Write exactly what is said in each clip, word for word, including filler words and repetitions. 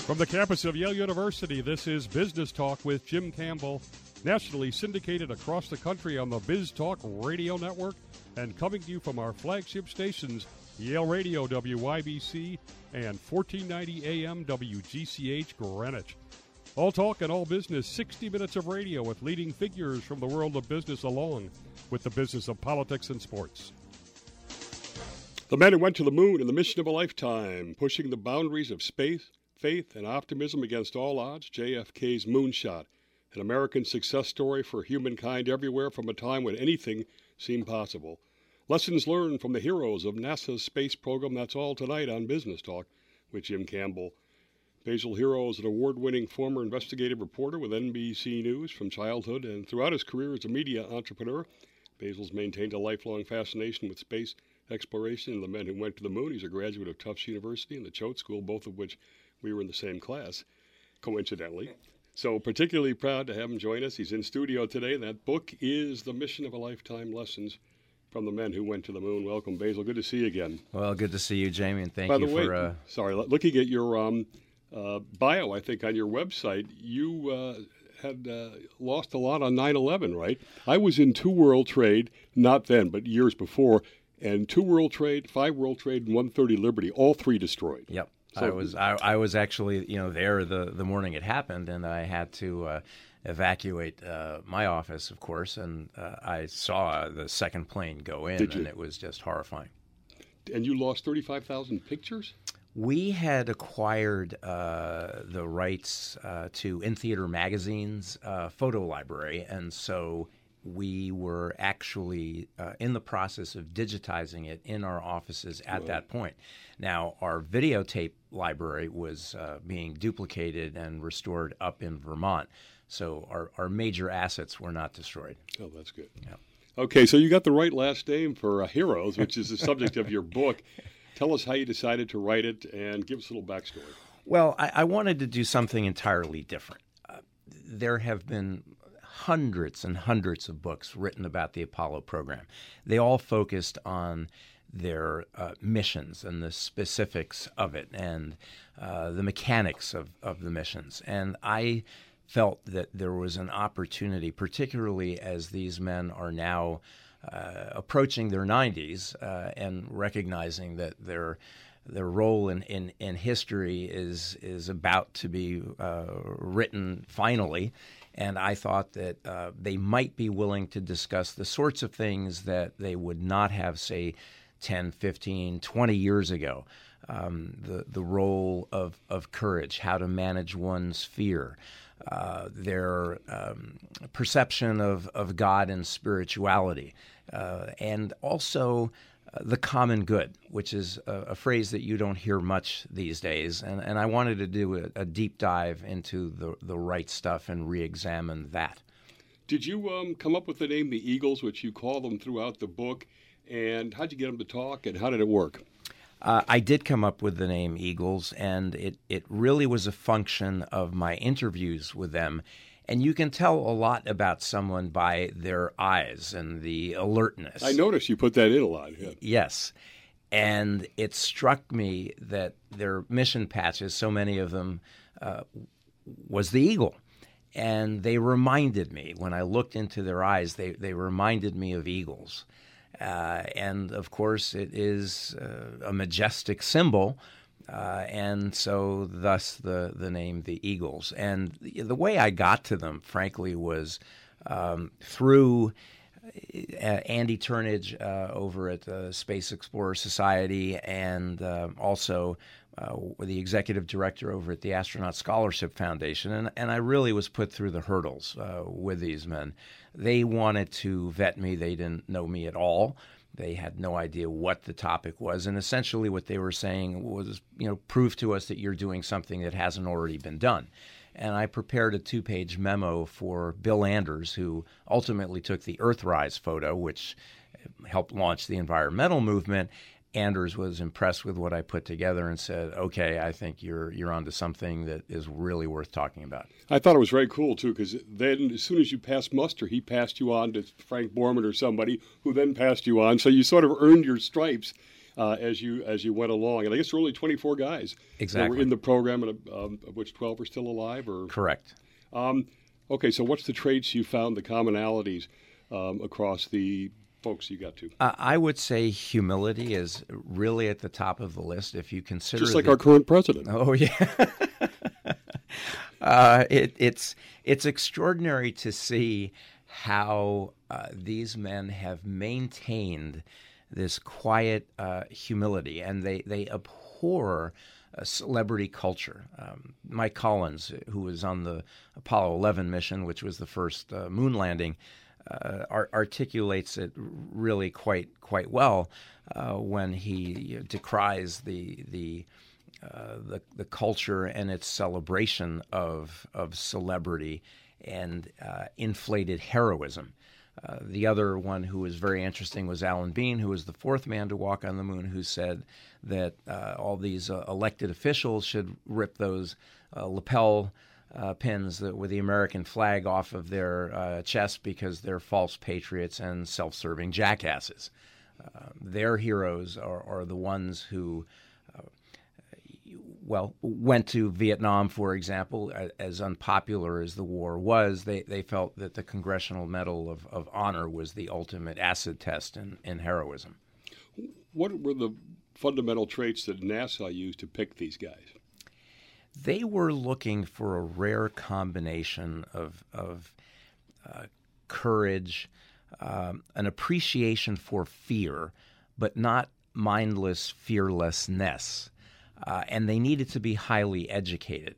From the campus of Yale University, this is Business Talk with Jim Campbell, nationally syndicated across the country on the Biz Talk Radio Network and coming to you from our flagship stations, Yale Radio W Y B C and fourteen ninety A M W G C H Greenwich. All talk and all business, sixty minutes of radio with leading figures from the world of business along with the business of politics and sports. The man who went to the moon and the mission of a lifetime, pushing the boundaries of space, faith, and optimism against all odds, J F K's Moonshot, an American success story for humankind everywhere from a time when anything seemed possible. Lessons learned from the heroes of NASA's space program. That's all tonight on Business Talk with Jim Campbell. Basil Hero is an award-winning former investigative reporter with N B C News from childhood and throughout his career as a media entrepreneur. Basil's maintained a lifelong fascination with space exploration and the men who went to the moon. He's a graduate of Tufts University and the Choate School, both of which we were in the same class, coincidentally. So particularly proud to have him join us. He's in studio today. That book is The Mission of a Lifetime, Lessons from the Men Who Went to the Moon. Welcome, Basil. Good to see you again. Well, good to see you, Jamie, and thank By you the way, for... Uh... Sorry, looking at your um, uh, bio, I think, on your website, you uh, had uh, lost a lot on nine eleven, right? I was in two World Trade, not then, but years before, and two World Trade, five World Trade, and one thirty Liberty, all three destroyed. Yep. So, I was I, I was actually you know there the, the morning it happened, and I had to uh, evacuate uh, my office, of course, and uh, I saw the second plane go in, and it was just horrifying. And you lost thirty-five thousand pictures? We had acquired uh, the rights uh, to In Theater Magazine's uh, photo library, and so we were actually uh, in the process of digitizing it in our offices at wow. that point. Now, our videotape library was uh, being duplicated and restored up in Vermont, so our, our major assets were not destroyed. Oh, that's good. Yeah. Okay, so you got the right last name for uh, Heroes, which is the subject of your book. Tell us how you decided to write it and give us a little backstory. Well, I, I wanted to do something entirely different. Uh, there have been hundreds and hundreds of books written about the Apollo program. They all focused on their uh, missions and the specifics of it and uh, the mechanics of, of the missions. And I felt that there was an opportunity, particularly as these men are now uh, approaching their nineties uh, and recognizing that their their role in, in, in history is is about to be uh, written finally. And I thought that uh, they might be willing to discuss the sorts of things that they would not have, say, ten, fifteen, twenty years ago. Um, the, the role of, of courage, how to manage one's fear, uh, their um, perception of, of God and spirituality, uh, and also uh, the common good, which is a, a phrase that you don't hear much these days. And, and I wanted to do a, a deep dive into the, the right stuff and re-examine that. Did you um, come up with the name the Eagles, which you call them throughout the book? And how'd you get them to talk, and how did it work? Uh, I did come up with the name Eagles, and it, it really was a function of my interviews with them. And you can tell a lot about someone by their eyes and the alertness. I noticed you put that in a lot. Yeah. Yes. And it struck me that their mission patches, so many of them, uh, was the eagle. And they reminded me, when I looked into their eyes, they, they reminded me of eagles. Uh, and, of course, it is uh, a majestic symbol, uh, and so thus the, the name the Eagles. And the, the way I got to them, frankly, was um, through uh, Andy Turnage uh, over at the Space Explorer Society and uh, also uh, the executive director over at the Astronaut Scholarship Foundation. And, and I really was put through the hurdles uh, with these men. They wanted to vet me. They didn't know me at all. They had no idea what the topic was. And essentially what they were saying was, you know, prove to us that you're doing something that hasn't already been done. And I prepared a two-page memo for Bill Anders, who ultimately took the Earthrise photo, which helped launch the environmental movement. Anders was impressed with what I put together and said, okay, I think you're you're onto something that is really worth talking about. I thought it was very cool, too, because then as soon as you passed muster, he passed you on to Frank Borman or somebody who then passed you on. So you sort of earned your stripes uh, as you as you went along. And I guess there were only twenty-four guys exactly. that were in the program, and um, of which twelve are still alive? Or Correct. Um, okay, so what's the traits you found, the commonalities um, across the folks you got to? Uh, I would say humility is really at the top of the list if you consider... Just like the, our current president. Oh, yeah. uh, it, it's, it's extraordinary to see how uh, these men have maintained this quiet uh, humility, and they, they abhor a celebrity culture. Um, Mike Collins, who was on the Apollo eleven mission, which was the first uh, moon landing, uh, art- articulates it really quite quite well uh, when he you know, decries the the, uh, the the culture and its celebration of of celebrity and uh, inflated heroism. Uh, the other one who was very interesting was Alan Bean, who was the fourth man to walk on the moon, who said that uh, all these uh, elected officials should rip those uh, lapel uh, pins that with the American flag off of their uh, chest because they're false patriots and self-serving jackasses. Uh, their heroes are, are the ones who well, went to Vietnam, for example. As unpopular as the war was, they, they felt that the Congressional Medal of, of Honor was the ultimate acid test in, in heroism. What were the fundamental traits that NASA used to pick these guys? They were looking for a rare combination of, of uh, courage, um, an appreciation for fear, but not mindless fearlessness. Uh, and they needed to be highly educated.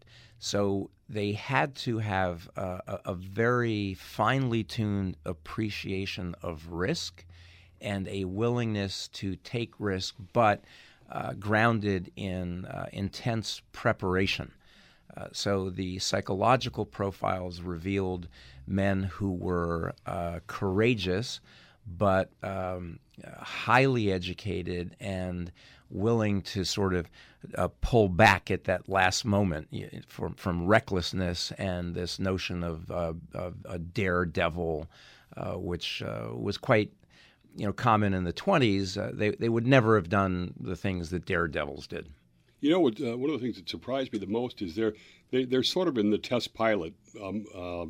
So they had to have uh, a, a very finely tuned appreciation of risk and a willingness to take risk, but uh, grounded in uh, intense preparation. Uh, so the psychological profiles revealed men who were uh, courageous, but um, highly educated and willing to sort of uh, pull back at that last moment from, from recklessness and this notion of, uh, of a daredevil, uh, which uh, was quite you know, common in the twenties. Uh, they, they would never have done the things that daredevils did. You know, what, uh, one of the things that surprised me the most is they're, they, they're sort of in the test pilot um, uh,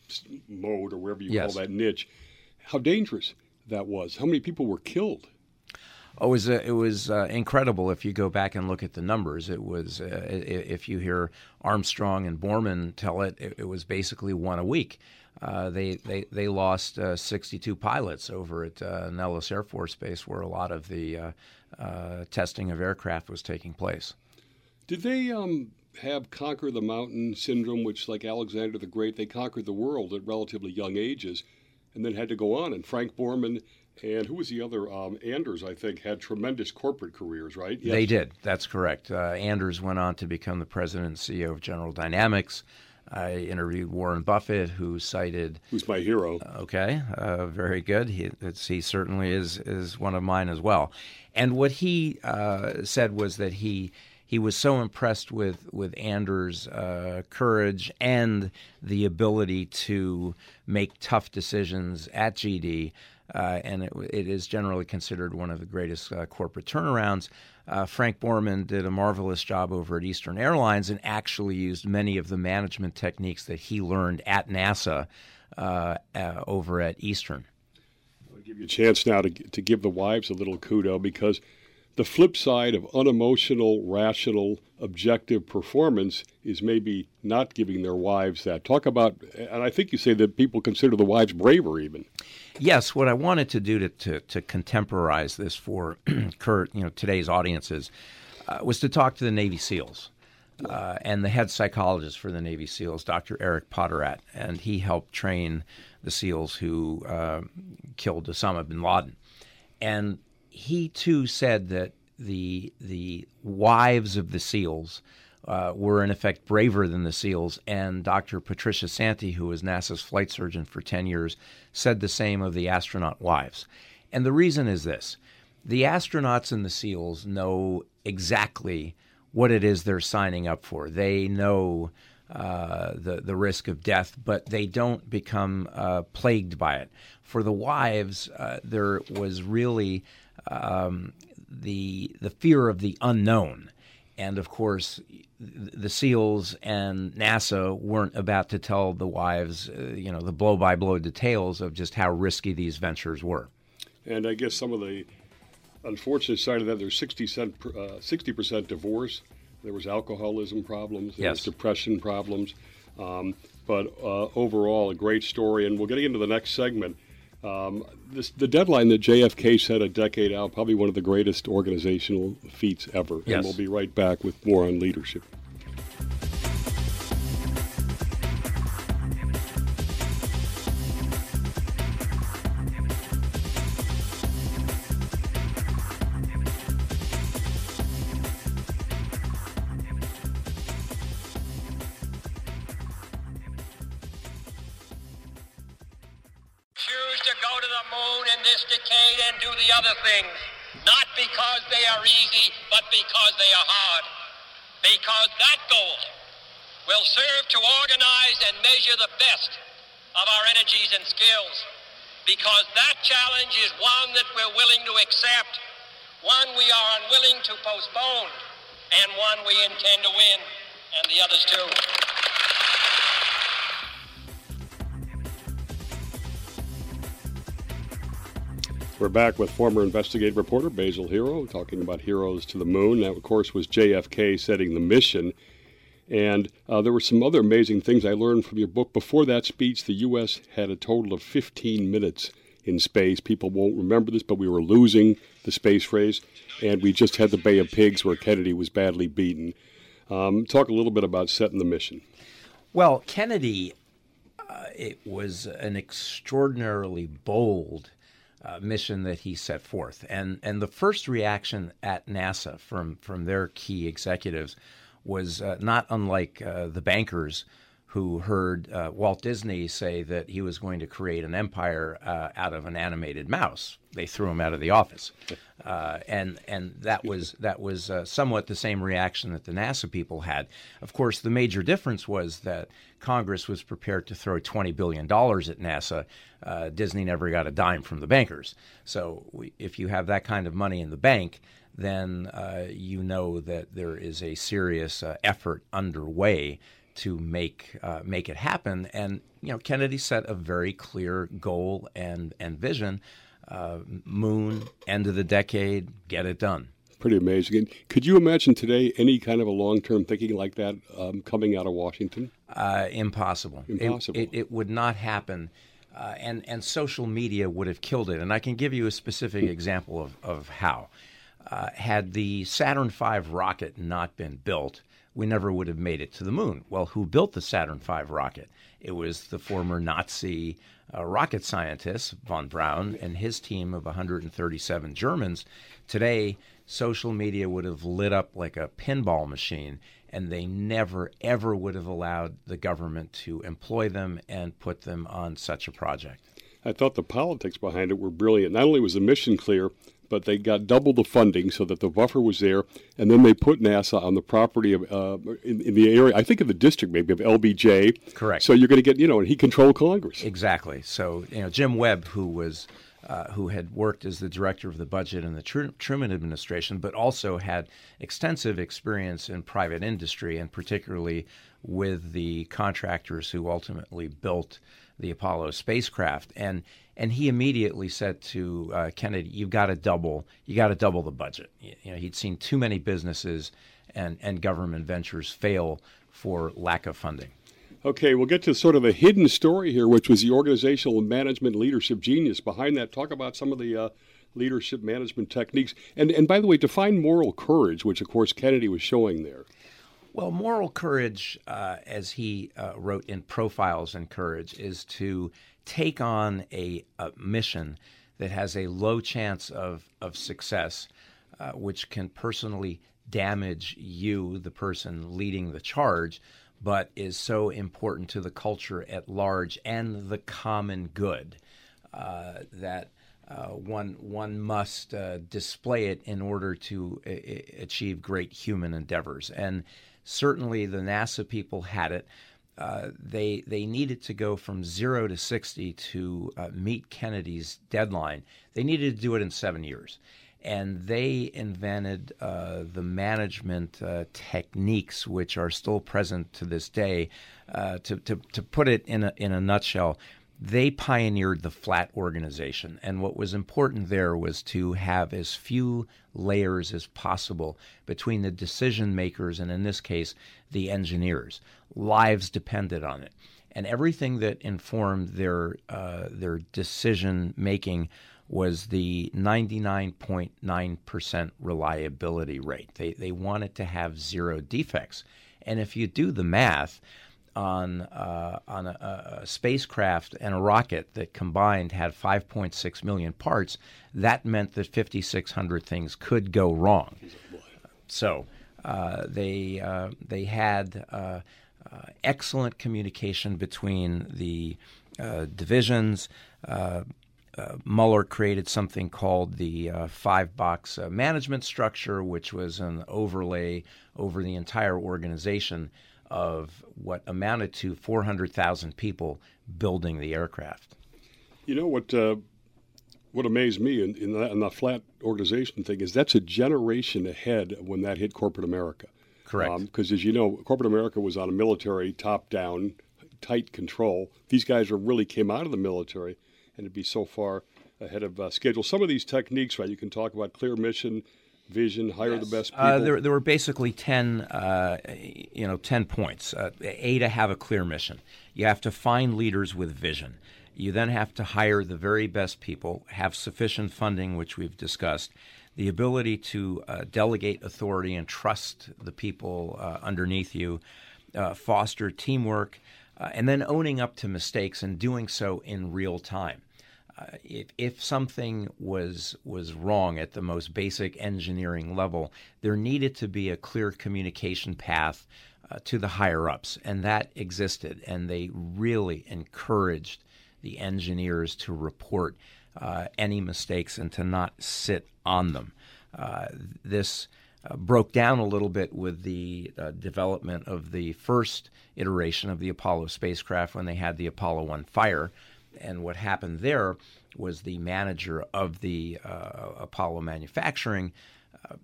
mode, or wherever you yes. call that niche. How dangerous that was. How many people were killed? Oh, it was, uh, it was uh, incredible if you go back and look at the numbers. It was, uh, if you hear Armstrong and Borman tell it, it, it was basically one a week. Uh, they, they, they lost uh, sixty-two pilots over at uh, Nellis Air Force Base, where a lot of the uh, uh, testing of aircraft was taking place. Did they um, have conquer the mountain syndrome, which, like Alexander the Great, they conquered the world at relatively young ages and then had to go on? And Frank Borman and who was the other? Um, Anders, I think, had tremendous corporate careers, right? Yes. They did. That's correct. Uh, Anders went on to become the president and C E O of General Dynamics. I interviewed Warren Buffett, who cited... Who's my hero. Okay, uh, very good. He, he certainly is, is one of mine as well. And what he uh, said was that he... He was so impressed with, with Anders' uh, courage and the ability to make tough decisions at G D, uh, and it, it is generally considered one of the greatest uh, corporate turnarounds. Uh, Frank Borman did a marvelous job over at Eastern Airlines and actually used many of the management techniques that he learned at NASA uh, uh, over at Eastern. I'll give you a chance now to, to give the wives a little kudo, because the flip side of unemotional, rational, objective performance is maybe not giving their wives that. Talk about, and I think you say that people consider the wives braver even. Yes, what I wanted to do to, to, to contemporize this for Kurt, you know, today's audiences, uh, was to talk to the Navy SEALs uh, and the head psychologist for the Navy SEALs, Doctor Eric Potterat, and he helped train the SEALs who uh, killed Osama bin Laden. And he, too, said that the the wives of the SEALs uh, were, in effect, braver than the SEALs. And Doctor Patricia Santee, who was NASA's flight surgeon for ten years, said the same of the astronaut wives. And the reason is this. The astronauts and the SEALs know exactly what it is they're signing up for. They know uh, the, the risk of death, but they don't become uh, plagued by it. For the wives, uh, there was really... Um, the the fear of the unknown. And, of course, the SEALs and NASA weren't about to tell the wives, uh, you know, the blow-by-blow details of just how risky these ventures were. And I guess some of the unfortunate side of that, there's sixty percent divorce. There was alcoholism problems. There yes. was depression problems. Um, but uh, overall, a great story. And we're getting into the next segment. Um, this, the deadline that J F K set a decade out, probably one of the greatest organizational feats ever. Yes. And we'll be right back with more on leadership. Other things, not because they are easy, but because they are hard. Because that goal will serve to organize and measure the best of our energies and skills. Because that challenge is one that we're willing to accept, one we are unwilling to postpone, and one we intend to win, and the others too. We're back with former investigative reporter Basil Hero, talking about Heroes to the Moon. That, of course, was J F K setting the mission. And uh, there were some other amazing things I learned from your book. Before that speech, the U S had a total of fifteen minutes in space. People won't remember this, but we were losing the space race. And we just had the Bay of Pigs where Kennedy was badly beaten. Um, talk a little bit about setting the mission. Well, Kennedy, uh, it was an extraordinarily bold Uh, mission that he set forth. And and the first reaction at NASA from, from their key executives was uh, not unlike uh, the bankers who heard uh, Walt Disney say that he was going to create an empire uh, out of an animated mouse. They threw him out of the office. Uh, and and that was that was uh, somewhat the same reaction that the NASA people had. Of course, the major difference was that Congress was prepared to throw twenty billion dollars at NASA. Uh, Disney never got a dime from the bankers. So we, if you have that kind of money in the bank, then uh, you know that there is a serious uh, effort underway to make uh, make it happen. And you know, Kennedy set a very clear goal and and vision. Uh, moon, end of the decade, get it done. Pretty amazing. And could you imagine today any kind of a long-term thinking like that um, coming out of Washington? Uh, impossible. Impossible. It, it, it would not happen. Uh, and, and social media would have killed it. And I can give you a specific example of, of how. Uh, had the Saturn five rocket not been built, we never would have made it to the moon. Well, who built the Saturn five rocket? It was the former Nazi uh, rocket scientist, von Braun, and his team of one hundred thirty-seven Germans. Today, social media would have lit up like a pinball machine, and they never, ever would have allowed the government to employ them and put them on such a project. I thought the politics behind it were brilliant. Not only was the mission clear, but they got double the funding so that the buffer was there, and then they put NASA on the property of uh, in, in the area, I think of the district maybe, of L B J. Correct. So you're going to get, you know, and he controlled Congress. Exactly. So, you know, Jim Webb, who was uh, who had worked as the director of the budget in the Tr- Truman administration, but also had extensive experience in private industry, and particularly with the contractors who ultimately built the Apollo spacecraft. And and he immediately said to uh, Kennedy, "You've got to double, you got to double the budget." You know, he'd seen too many businesses and and government ventures fail for lack of funding. Okay, we'll get to sort of a hidden story here, which was the organizational and management leadership genius behind that. Talk about some of the uh, leadership management techniques. And and by the way, define moral courage, which of course Kennedy was showing there. Well, moral courage, uh, as he uh, wrote in Profiles in Courage, is to take on a, a mission that has a low chance of, of success, uh, which can personally damage you, the person leading the charge, but is so important to the culture at large and the common good uh, that uh, one one must uh, display it in order to a- achieve great human endeavors. And certainly the NASA people had it. Uh, they they needed to go from zero to sixty to uh, meet Kennedy's deadline. They needed to do it in seven years. And they invented uh, the management uh, techniques, which are still present to this day. Uh, to, to to put it in a in a nutshell, they pioneered the flat organization, and what was important there was to have as few layers as possible between the decision makers and, in this case, the engineers. Lives depended on it, and everything that informed their uh, their decision making was the ninety-nine point nine percent reliability rate. They they wanted to have zero defects, and if you do the math on uh, on a, a spacecraft and a rocket that combined had five point six million parts, that meant that fifty-six hundred things could go wrong. So uh, they uh, they had uh, uh, excellent communication between the uh, divisions. Uh, uh, Mueller created something called the uh, five-box uh, management structure, which was an overlay over the entire organization of what amounted to four hundred thousand people building the aircraft. You know what uh, what amazed me in, in, that, in the flat organization thing is that's a generation ahead of when that hit corporate America. Correct. Because um, as you know, corporate America was on a military top-down, tight control. These guys are really came out of the military and to be so far ahead of uh, schedule. Some of these techniques, right, you can talk about clear mission, vision, hire yes. the best people. Uh, there, there were basically ten, uh, you know, ten points. Uh, a, to have a clear mission. You have to find leaders with vision. You then have to hire the very best people, have sufficient funding, which we've discussed, the ability to uh, delegate authority and trust the people uh, underneath you, uh, foster teamwork, uh, and then owning up to mistakes and doing so in real time. Uh, if, if something was was wrong at the most basic engineering level, there needed to be a clear communication path uh, to the higher-ups, and that existed, and they really encouraged the engineers to report uh, any mistakes and to not sit on them. Uh, this uh, broke down a little bit with the uh, development of the first iteration of the Apollo spacecraft when they had the Apollo one fire. And what happened there was the manager of the uh, Apollo manufacturing uh,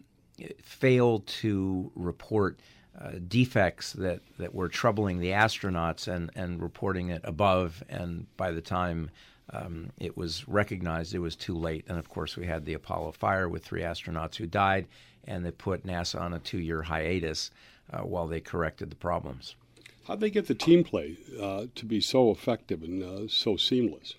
failed to report uh, defects that, that were troubling the astronauts and, and reporting it above. And by the time um, it was recognized, it was too late. And, of course, we had the Apollo fire with three astronauts who died, and they put NASA on a two-year hiatus uh, while they corrected the problems. How'd they get the team play uh, to be so effective and uh, so seamless?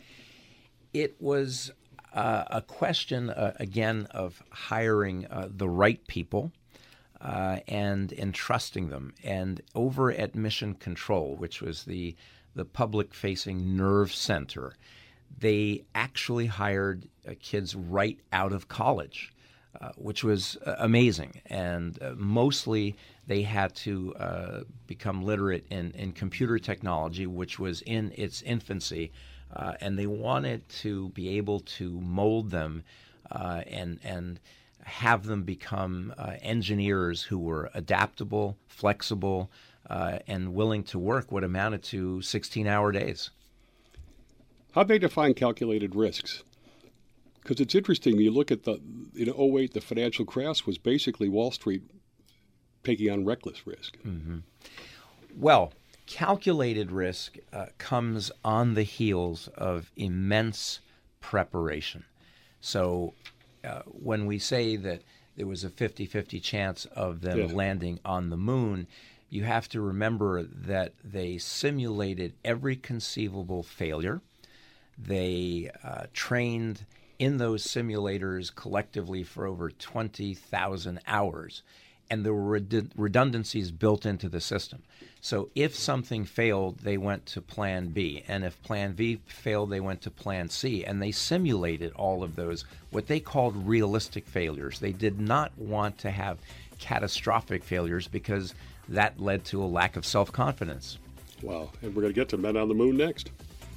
It was uh, a question, uh, again, of hiring uh, the right people uh, and entrusting them. And over at Mission Control, which was the, the public-facing nerve center, they actually hired uh, kids right out of college, uh, which was uh, amazing. And uh, mostly they had to uh, become literate in, in computer technology, which was in its infancy, uh, and they wanted to be able to mold them uh, and and have them become uh, engineers who were adaptable, flexible, uh, and willing to work what amounted to sixteen-hour days. How'd they define calculated risks? Because it's interesting, you look at the, in oh eight, the financial crash was basically Wall Street taking on reckless risk. Mm-hmm. Well, calculated risk uh, comes on the heels of immense preparation. So uh, when we say that there was a fifty-fifty chance of them yeah. landing on the moon, you have to remember that they simulated every conceivable failure. They uh, trained in those simulators collectively for over twenty thousand hours. And there were redundancies built into the system. So if something failed, they went to Plan B. And if Plan B failed, they went to Plan C. And they simulated all of those, what they called realistic failures. They did not want to have catastrophic failures because that led to a lack of self-confidence. Wow. And we're going to get to Men on the Moon next.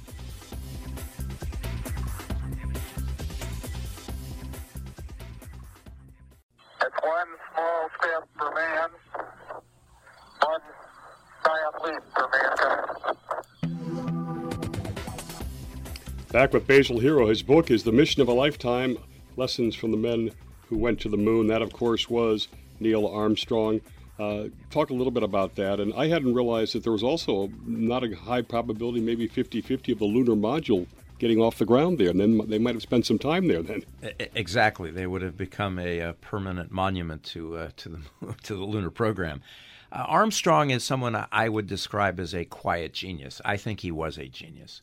One small step for man, one giant leap for mankind. Back with Basil Hero. His book is The Mission of a Lifetime, lessons from the men who went to the moon. That, of course, was Neil Armstrong. Uh, talk a little bit about that. And I hadn't realized that there was also a, not a high probability, maybe fifty-fifty of the lunar module getting off the ground there. And then they might have spent some time there then. Exactly. They would have become a, a permanent monument to uh, to the to the lunar program. Uh, Armstrong is someone I would describe as a quiet genius. I think he was a genius.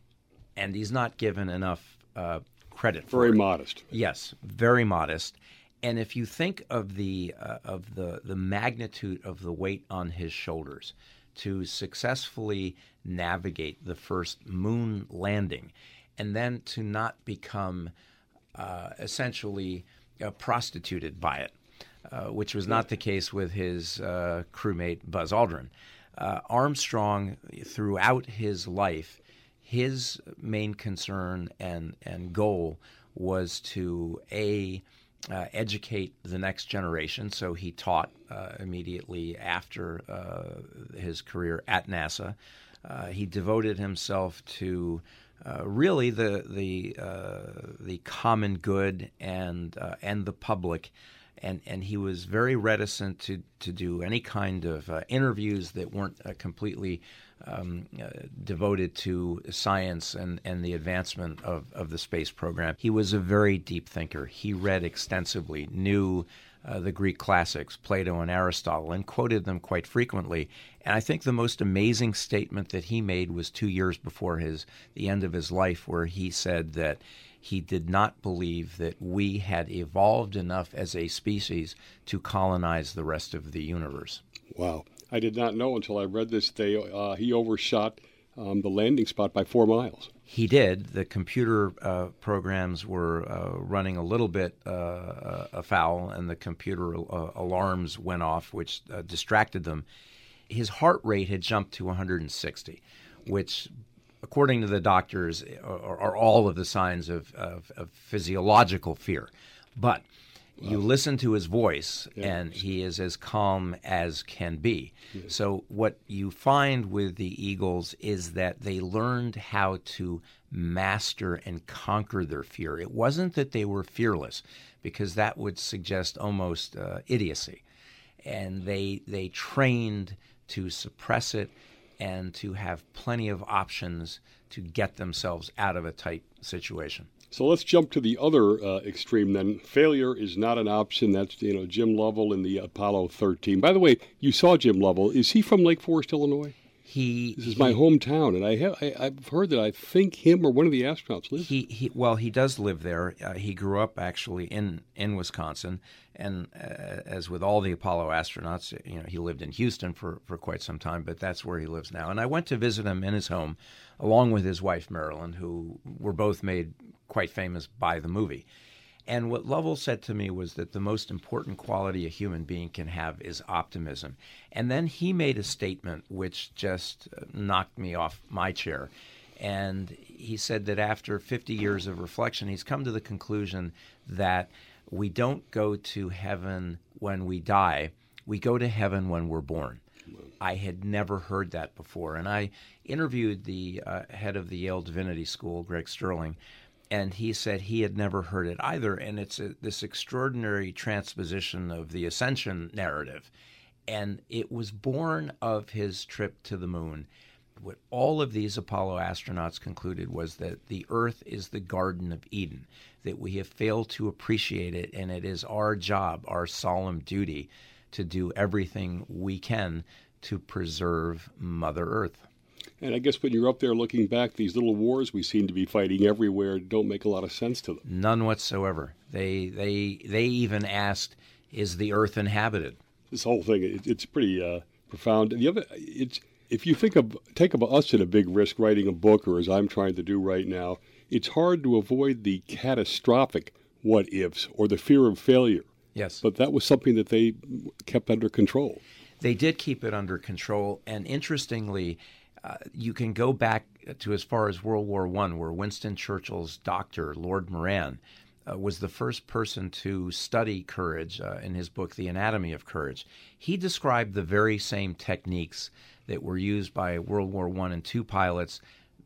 And he's not given enough uh, credit for Very it. modest. Yes, very modest. And if you think of the uh, of the the magnitude of the weight on his shoulders to successfully navigate the first moon landing, and then to not become uh, essentially uh, prostituted by it, uh, which was not the case with his uh, crewmate Buzz Aldrin. Uh, Armstrong, throughout his life, his main concern and and goal was to a Uh, educate the next generation. So he taught uh, immediately after uh, his career at NASA. Uh, he devoted himself to uh, really the the uh, the common good and uh, and the public, and and he was very reticent to to do any kind of uh, interviews that weren't uh, completely Um, uh, devoted to science and, and the advancement of, of the space program. He was a very deep thinker. He read extensively, knew uh, the Greek classics, Plato and Aristotle, and quoted them quite frequently. And I think the most amazing statement that he made was two years before his the end of his life, where he said that he did not believe that we had evolved enough as a species to colonize the rest of the universe. Wow. I did not know until I read this day. Uh, he overshot um, the landing spot by four miles. He did. The computer uh, programs were uh, running a little bit uh, afoul, and the computer uh, alarms went off, which uh, distracted them. His heart rate had jumped to one hundred sixty, which, according to the doctors, are, are all of the signs of, of, of physiological fear. But you listen to his voice, yeah. and he is as calm as can be. Yeah. So what you find with the Eagles is that they learned how to master and conquer their fear. It wasn't that they were fearless, because that would suggest almost uh, idiocy. And they they trained to suppress it and to have plenty of options to get themselves out of a tight situation. So let's jump to the other uh, extreme then. Failure is not an option. That's, you know, Jim Lovell in the Apollo thirteen. By the way, you saw Jim Lovell. Is he from Lake Forest, Illinois? He. This is he, my hometown, and I have I, I've heard that I think him or one of the astronauts lives. He, he well, he does live there. Uh, he grew up actually in, in Wisconsin, and uh, as with all the Apollo astronauts, you know, he lived in Houston for, for quite some time, but that's where he lives now. And I went to visit him in his home, along with his wife Marilyn, who were both made quite famous by the movie. And what Lovell said to me was that the most important quality a human being can have is optimism. And then he made a statement which just knocked me off my chair. And he said that after fifty years of reflection, he's come to the conclusion that we don't go to heaven when we die. We go to heaven when we're born. I had never heard that before. And I interviewed the uh, head of the Yale Divinity School, Greg Sterling, and he said he had never heard it either. And it's a, this extraordinary transposition of the ascension narrative. And it was born of his trip to the moon. What all of these Apollo astronauts concluded was that the Earth is the Garden of Eden, that we have failed to appreciate it, and it is our job, our solemn duty, to do everything we can to preserve Mother Earth. And I guess when you're up there looking back, these little wars we seem to be fighting everywhere don't make a lot of sense to them. None whatsoever. They they they even asked, "Is the Earth inhabited?" This whole thing, it, it's pretty uh, profound. And the other, it's if you think of take of us at a big risk writing a book, or as I'm trying to do right now, it's hard to avoid the catastrophic what ifs or the fear of failure. Yes. But that was something that they kept under control. They did keep it under control, and interestingly, Uh, you can go back to as far as World War One, where Winston Churchill's doctor, Lord Moran, uh, was the first person to study courage uh, in his book, The Anatomy of Courage. He described the very same techniques that were used by World War One and Two pilots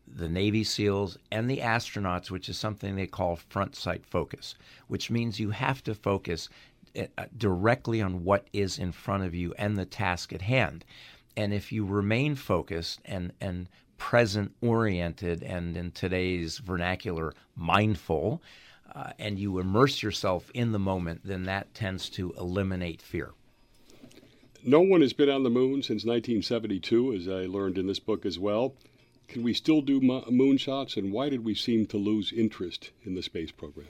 the Navy SEALs, and the astronauts, which is something they call front sight focus, which means you have to focus directly on what is in front of you and the task at hand. And if you remain focused and, and present-oriented and, in today's vernacular, mindful, uh, and you immerse yourself in the moment, then that tends to eliminate fear. No one has been on the moon since nineteen seventy-two, as I learned in this book as well. Can we still do mo- moonshots, and why did we seem to lose interest in the space program?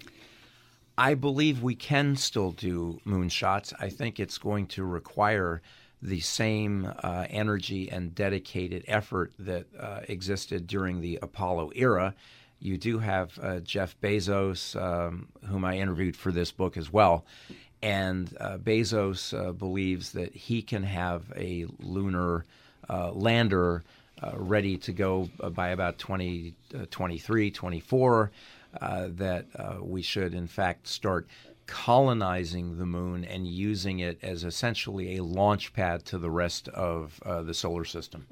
I believe we can still do moonshots. I think it's going to require the same uh, energy and dedicated effort that uh, existed during the Apollo era. You do have uh, Jeff Bezos, um, whom I interviewed for this book as well, and uh, Bezos uh, believes that he can have a lunar uh, lander uh, ready to go by about twenty twenty-three, twenty-four, uh, that uh, we should, in fact, start colonizing the moon and using it as essentially a launch pad to the rest of uh, the solar system.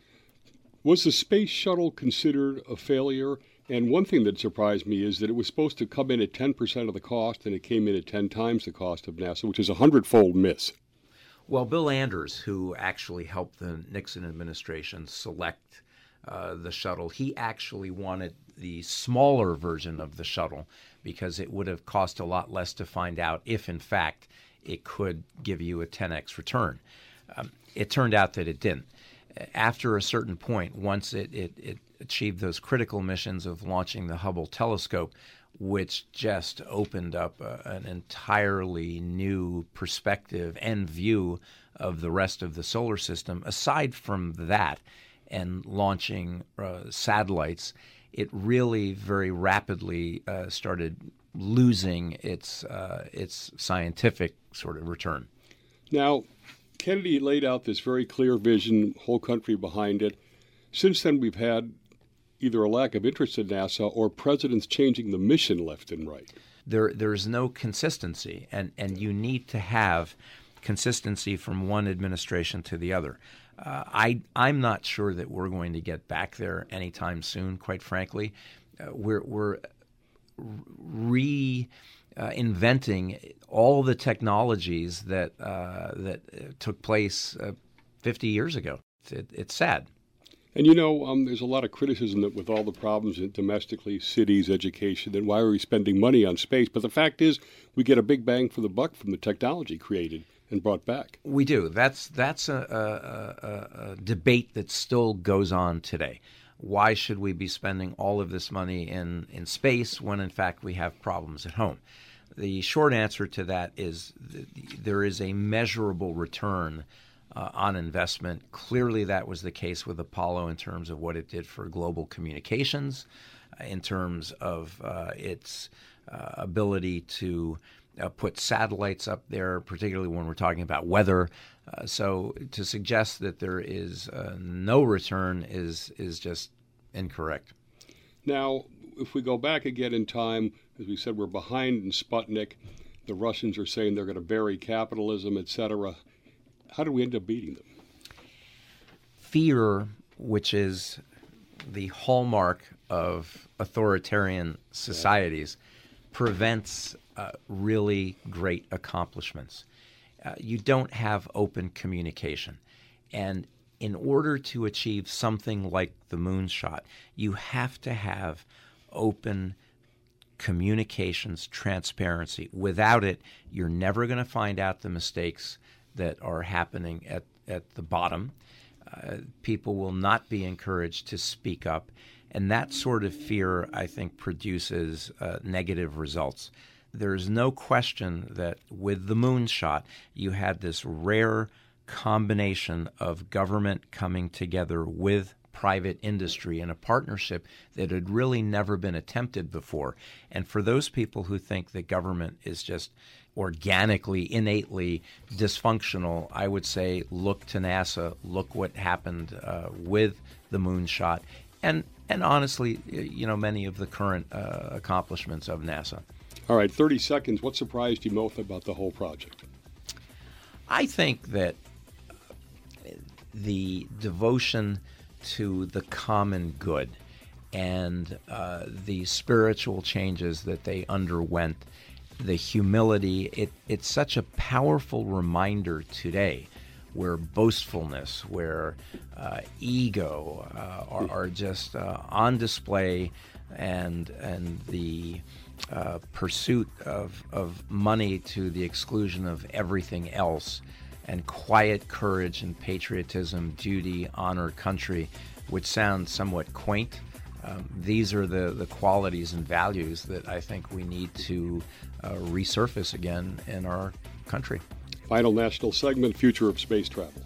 Was the space shuttle considered a failure? And one thing that surprised me is that it was supposed to come in at ten percent of the cost, and it came in at ten times the cost of NASA, which is a hundredfold miss. Well, Bill Anders, who actually helped the Nixon administration select uh, the shuttle, he actually wanted the smaller version of the shuttle because it would have cost a lot less to find out if, in fact, it could give you a ten x return. Um, it turned out that it didn't. After a certain point, once it, it, it achieved those critical missions of launching the Hubble telescope, which just opened up a, an entirely new perspective and view of the rest of the solar system. Aside from that and launching uh, satellites, it really very rapidly uh, started losing its uh, its scientific sort of return. Now, Kennedy laid out this very clear vision, whole country behind it. Since then, we've had either a lack of interest in NASA or presidents changing the mission left and right. There, there's no consistency, and, and you need to have consistency from one administration to the other. Uh, I, I'm not sure that we're going to get back there anytime soon, quite frankly. Uh, we're we're re uh, inventing all the technologies that uh, that took place uh, fifty years ago. It, it's sad. And, you know, um, there's a lot of criticism that with all the problems in domestically, cities, education, then why are we spending money on space? But the fact is we get a big bang for the buck from the technology created and brought back. We do. That's that's a, a, a, a debate that still goes on today. Why should we be spending all of this money in, in space when, in fact, we have problems at home? The short answer to that is th- there is a measurable return Uh, on investment. Clearly, that was the case with Apollo in terms of what it did for global communications, uh, in terms of uh, its uh, ability to uh, put satellites up there, particularly when we're talking about weather. Uh, so to suggest that there is uh, no return is is just incorrect. Now, if we go back again in time, as we said, we're behind in Sputnik. The Russians are saying they're going to bury capitalism, et cetera. How do we end up beating them? Fear, which is the hallmark of authoritarian societies, prevents uh, really great accomplishments. Uh, you don't have open communication. And in order to achieve something like the moonshot, you have to have open communications, transparency. Without it, you're never going to find out the mistakes that are happening at, at the bottom. Uh, people will not be encouraged to speak up. And that sort of fear, I think, produces uh, negative results. There's no question that with the moonshot, you had this rare combination of government coming together with private industry in a partnership that had really never been attempted before. And for those people who think that government is just organically, innately dysfunctional, I would say look to NASA, look what happened uh, with the moonshot, and and honestly, you know, many of the current uh, accomplishments of NASA. All right, thirty seconds. What surprised you most about the whole project? I think that the devotion to the common good and uh, the spiritual changes that they underwent, the humility. It, it's such a powerful reminder today where boastfulness, where uh, ego uh, are, are just uh, on display, and and the uh, pursuit of, of money to the exclusion of everything else, and quiet courage and patriotism, duty, honor, country, which sounds somewhat quaint. Um, these are the, the qualities and values that I think we need to uh, resurface again in our country. Final national segment, Future of Space Travel.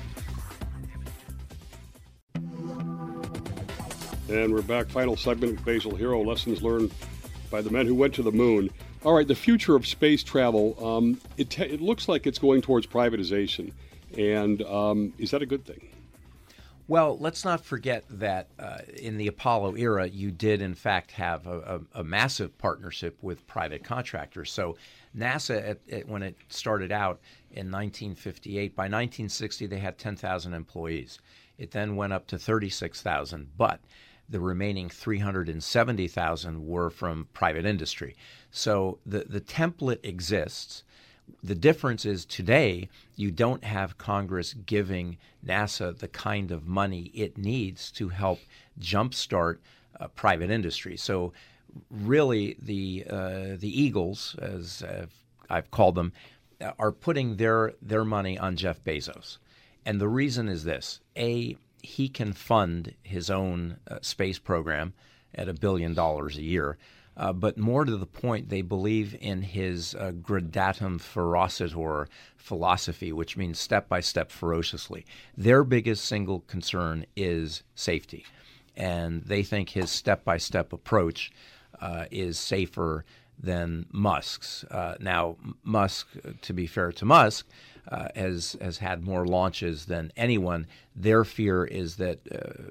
And we're back. Final segment with Basil Hero, lessons learned by the men who went to the moon. All right, the future of space travel, um, it, te- it looks like it's going towards privatization. And um, is that a good thing? Well, let's not forget that uh, in the Apollo era, you did, in fact, have a, a, a massive partnership with private contractors. So NASA, at, at, when it started out in nineteen fifty-eight, by nineteen sixty, they had ten thousand employees. It then went up to thirty-six thousand, but the remaining three hundred seventy thousand were from private industry. So the, the template exists. The difference is today you don't have Congress giving NASA the kind of money it needs to help jumpstart uh, private industry. So really the uh, the Eagles, as I've, I've called them, are putting their, their money on Jeff Bezos. And the reason is this. A, he can fund his own uh, space program at a billion dollars a year. Uh, but more to the point, they believe in his uh, gradatum ferocitor philosophy, which means step-by-step ferociously. Their biggest single concern is safety. And they think his step-by-step approach uh, is safer than Musk's. Uh, now, Musk, to be fair to Musk, uh, has has had more launches than anyone. Their fear is that uh,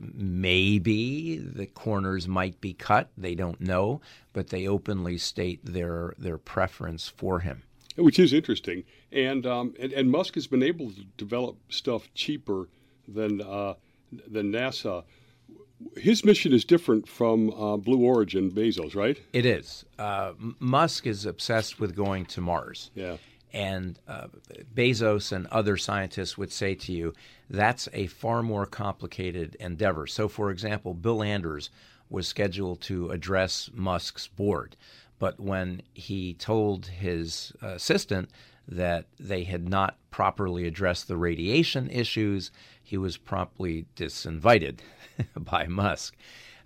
maybe the corners might be cut. They don't know, but they openly state their their preference for him. Which is interesting. And um, and, and Musk has been able to develop stuff cheaper than uh, than NASA. His mission is different from uh, Blue Origin, Bezos, right? It is. Uh, Musk is obsessed with going to Mars. Yeah. And uh, Bezos and other scientists would say to you, that's a far more complicated endeavor. So, for example, Bill Anders was scheduled to address Musk's board. But when he told his assistant that they had not properly addressed the radiation issues, he was promptly disinvited by Musk.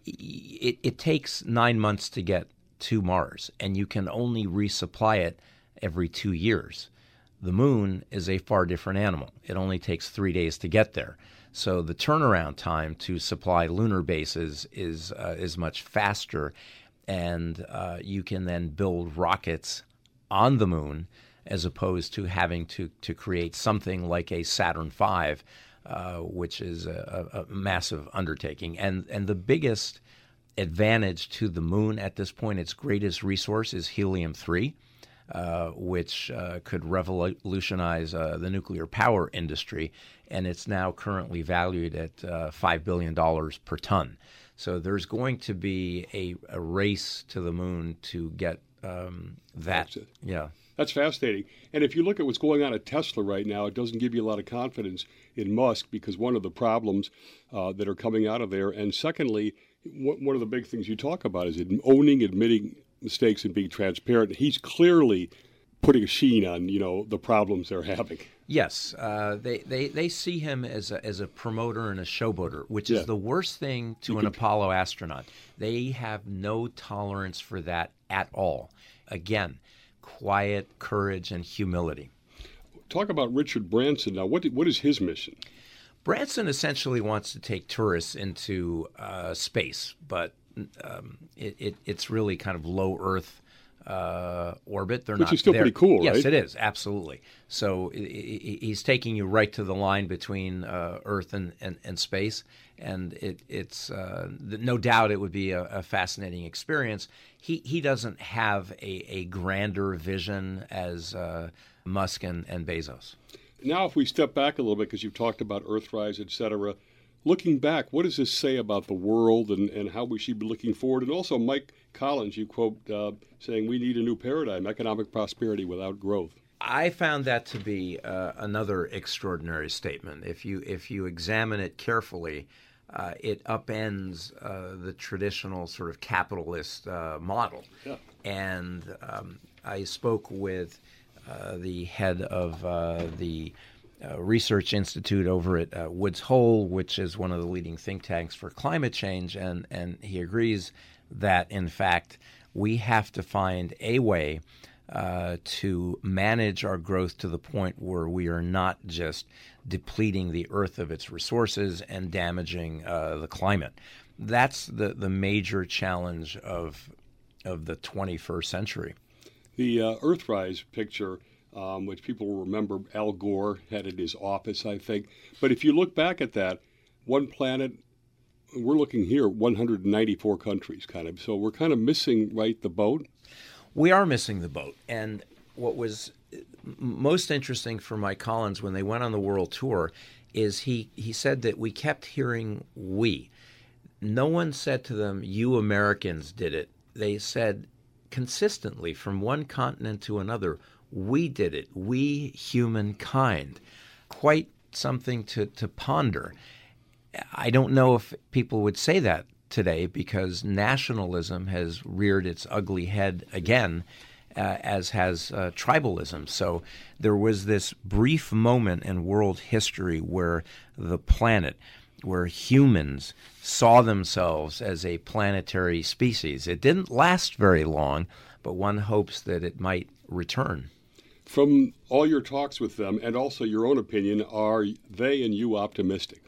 It, it takes nine months to get to Mars, and you can only resupply it every two years. The moon is a far different animal. It only takes three days to get there. So the turnaround time to supply lunar bases is uh, is much faster, and uh, you can then build rockets on the moon as opposed to having to, to create something like a Saturn five, uh, which is a, a massive undertaking. And, and the biggest advantage to the moon at this point, its greatest resource, is helium three. Uh, which uh, could revolutionize uh, the nuclear power industry, and it's now currently valued at uh, five billion dollars per ton. So there's going to be a, a race to the moon to get um, that. That's it. Yeah. That's fascinating. And if you look at what's going on at Tesla right now, it doesn't give you a lot of confidence in Musk, because one of the problems uh, that are coming out of there, and secondly, one of the big things you talk about is owning, admitting mistakes and being transparent. He's clearly putting a sheen on, you know, the problems they're having. Yes, uh, they, they, they see him as a, as a promoter and a showboater, which yeah. is the worst thing to you an could... Apollo astronaut. They have no tolerance for that at all. Again, quiet courage and humility. Talk about Richard Branson now. What what is his mission? Branson essentially wants to take tourists into uh, space, but um, it, it, it's really kind of low Earth uh, orbit. They're Which not is still there. pretty cool, yes, right? Yes, it is, absolutely. So it, it, he's taking you right to the line between uh, Earth and, and, and space, and it, it's uh, no doubt it would be a, a fascinating experience. He he doesn't have a, a grander vision as uh, Musk and, and Bezos. Now, if we step back a little bit, because you've talked about Earthrise, et cetera, Looking back, what does this say about the world and, and how we should be looking forward? And also, Mike Collins, you quote, uh, saying we need a new paradigm, economic prosperity without growth. I found that to be uh, another extraordinary statement. If you if you examine it carefully, uh, it upends uh, the traditional sort of capitalist uh, model. Yeah. And um, I spoke with uh, the head of uh, the uh, Research Institute over at uh, Woods Hole, which is one of the leading think tanks for climate change, and, and he agrees that, in fact, we have to find a way Uh, to manage our growth to the point where we are not just depleting the earth of its resources and damaging uh, the climate. That's the, the major challenge of of the twenty-first century. The uh, Earthrise picture, um, which people will remember, Al Gore had in his office, I think. But if you look back at that, one planet, we're looking here, one hundred ninety-four countries, kind of. So we're kind of missing, right, the boat. We are missing the boat. And what was most interesting for Mike Collins when they went on the world tour is he, he said that we kept hearing we. No one said to them, you Americans did it. They said consistently from one continent to another, we did it, we humankind. Quite something to, to ponder. I don't know if people would say that today because nationalism has reared its ugly head again, uh, as has uh, tribalism. So there was this brief moment in world history where the planet, where humans saw themselves as a planetary species. It didn't last very long, but one hopes that it might return. From all your talks with them and also your own opinion, are they and you optimistic?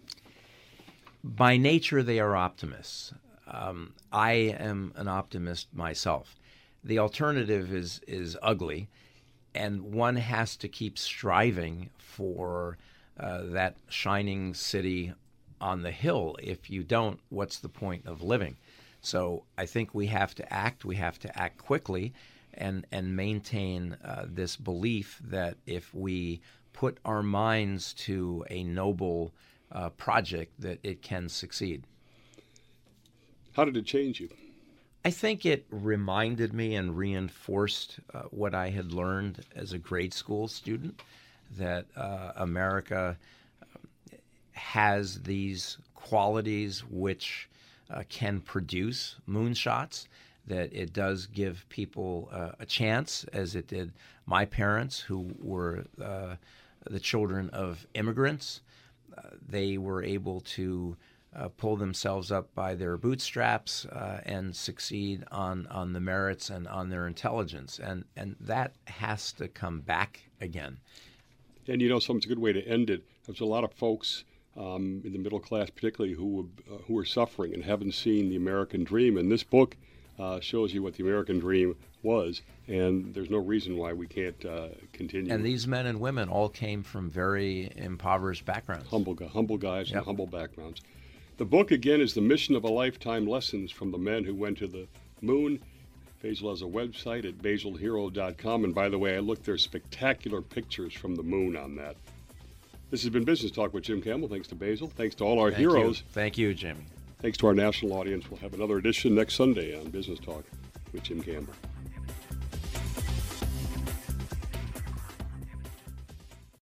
By nature, they are optimists. Um, I am an optimist myself. The alternative is is ugly, and one has to keep striving for uh, that shining city on the hill. If you don't, what's the point of living? So I think we have to act. We have to act quickly and, and maintain uh, this belief that if we put our minds to a noble Uh, project, that it can succeed. How did it change you? I think it reminded me and reinforced uh, what I had learned as a grade school student, that uh, America has these qualities which uh, can produce moonshots, that it does give people uh, a chance, as it did my parents, who were uh, the children of immigrants. Uh, they were able to uh, pull themselves up by their bootstraps uh, and succeed on, on the merits and on their intelligence. And, and that has to come back again. And you know, something's a good way to end it. There's a lot of folks um, in the middle class particularly who, uh, who are suffering and haven't seen the American dream. And this book uh, shows you what the American dream was, and there's no reason why we can't uh, continue. And these men and women all came from very impoverished backgrounds. Humble, humble guys Yep. and humble backgrounds. The book, again, is The Mission of a Lifetime, Lessons from the Men Who Went to the Moon. Basil has a website at basil hero dot com, and by the way, I looked, there's spectacular pictures from the moon on that. This has been Business Talk with Jim Campbell. Thanks to Basil. Thanks to all our Thank heroes. you. Thank you, Jimmy. Thanks to our national audience. We'll have another edition next Sunday on Business Talk with Jim Campbell.